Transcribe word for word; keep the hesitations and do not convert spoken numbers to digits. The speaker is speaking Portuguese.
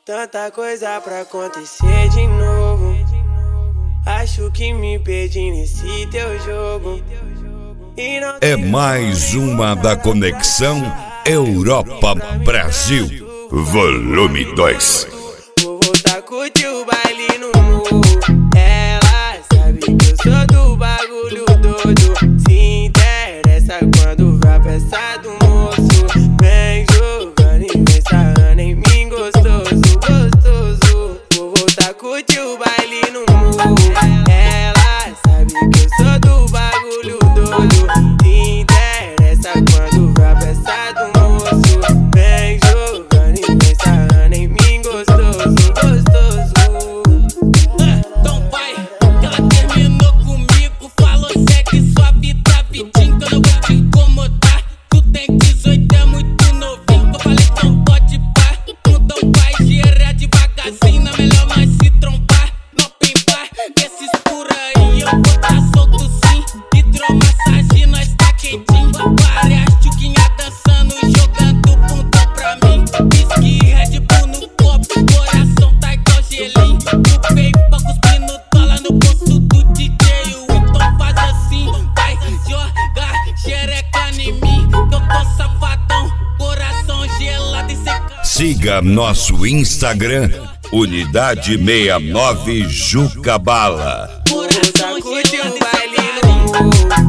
Tanta coisa pra acontecer de novo. Acho que me perdi nesse teu jogo. É mais uma da Conexão Europa-Brasil. Volume dois. Vou voltar a curtir o baile no morro. Ela sabe que eu sou do bagulho doido. Se interessa quando vai pra essa do moço. Vem jogando e vem sarrando em mim gostoso, gostoso. Vou voltar a curtir o baile no morro. Ela sabe que eu sou do bagulho doido. Se interessa quando vai pra essa do moço. Vem jogando e vem sarrando em mim gostoso, gostoso. Então vai, que ela terminou comigo. Falou segue sua vida rapidinho que eu não vou te incomodar. Tu tem dezoito, é muito novinho. Eu falei então pode pá. Então vai, gira devagarzinho. É melhor nós se trombar. Não pimbar, esses por aí eu vou tá solto sim. Hidromassagem, nós tá quentinho. Várias tchuquinhas dançando e jogando bundão pra mim. Whisky, Red Bull no copo, coração tá igual gelinho. Chupei pra cuspir no dólar no bolso do D J. Então faz assim, vai jogar xereca em mim. Que eu tô safadão, coração gelado e secando. Siga nosso Instagram, Unidade sessenta e nove Jucabala. Vou voltar a curtir o baile no morro.